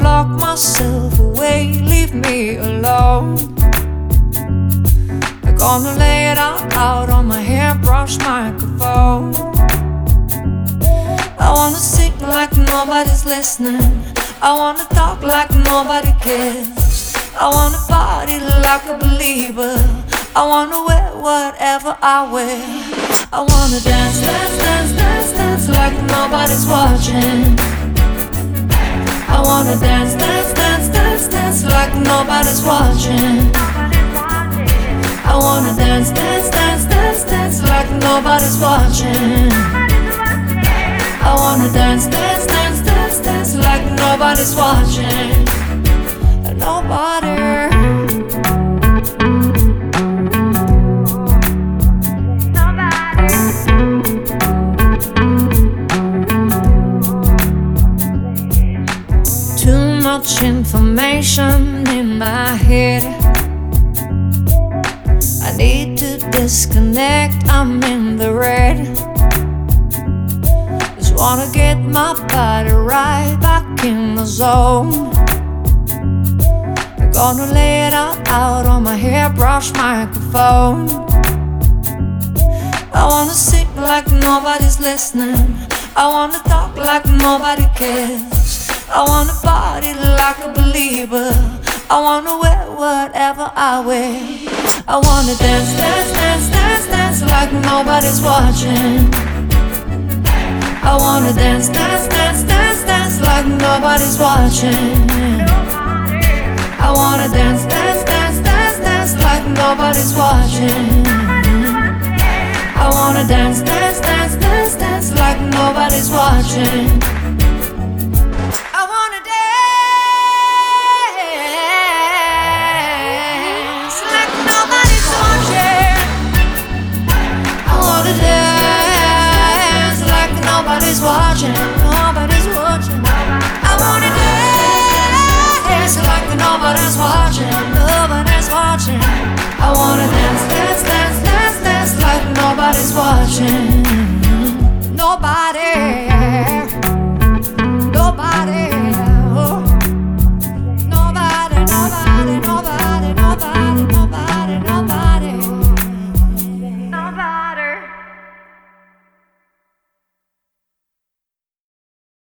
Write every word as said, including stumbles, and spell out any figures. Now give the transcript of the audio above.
lock myself away, leave me alone. I'm gonna lay it all out on my hairbrush microphone. I wanna sing like nobody's listening. I wanna talk like nobody cares. I wanna party like a believer. I wanna wear whatever I wear. I wanna dance, dance, dance, dance, dance like nobody's watching. I wanna dance, dance, dance, dance, dance like nobody's watching. I wanna dance, dance, dance, dance, dance like nobody's watching. I wanna dance, dance, dance, dance, dance like nobody's watching. Nobody. Too much information in my head. I need to disconnect, I'm in the red. Just wanna get my body right back in the zone. I'm gonna lay it all out on my hairbrush microphone. I wanna sing like nobody's listening. I wanna talk like nobody cares. I wanna party like a believer. I wanna wear whatever I wear. I wanna dance, dance, dance, dance, dance like nobody's watching. I wanna dance, dance, dance, dance, dance like nobody's watching. I wanna dance, dance, dance, dance, dance like nobody's watching. I wanna dance, dance, dance, dance, dance like nobody's watching. Nobody's watching, nobody's watching. I wanna dance like nobody's watching, nobody's watching. I wanna dance, dance, dance, dance, dance like nobody's watching.